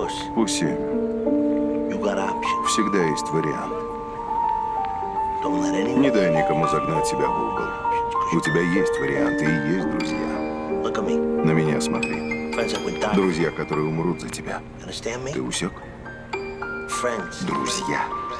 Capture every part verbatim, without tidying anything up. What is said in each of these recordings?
Пусси, всегда есть вариант. Не дай никому загнать тебя в угол. У тебя есть варианты и есть друзья. На меня смотри. Друзья, которые умрут за тебя. Ты усек? Друзья.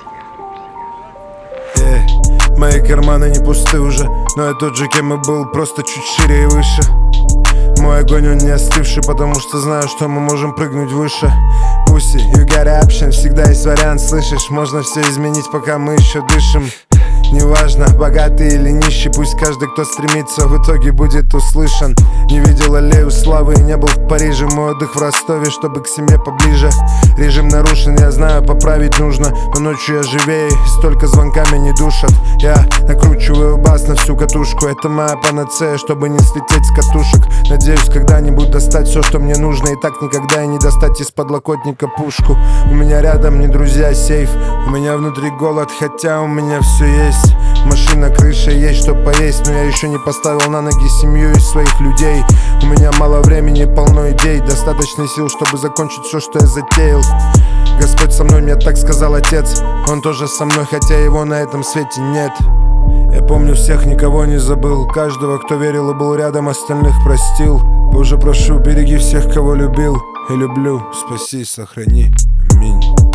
Эй, мои карманы не пусты уже, но я тот же, кем и был, просто чуть шире и выше. Мой огонь, он не остывший, потому что знаю, что мы можем прыгнуть выше. Pussy, you got option, всегда есть вариант, слышишь? Можно все изменить, пока мы еще дышим. Неважно, богатый или нищий, пусть каждый, кто стремится, в итоге будет услышан. Не видел аллею славы и не был в Париже. Мой отдых в Ростове, чтобы к семье поближе. Режим нарушен, я знаю, поправить нужно, но ночью я живее и столько звонками не душат. Я накручиваю бас на всю катушку, это моя панацея, чтобы не слететь с катушек. Надеюсь, когда-нибудь достать все, что мне нужно, и так никогда и не достать из подлокотника пушку. У меня рядом не друзья, а сейф. У меня внутри голод, хотя у меня все есть. Машина, крыша, есть что поесть, но я еще не поставил на ноги семью из своих людей. У меня мало времени, полно идей, достаточно сил, чтобы закончить все, что я затеял. Господь со мной, мне так сказал отец. Он тоже со мной, хотя его на этом свете нет. Я помню всех, никого не забыл. Каждого, кто верил и был рядом, остальных простил. Боже, прошу, береги всех, кого любил и люблю. Спаси, сохрани, аминь.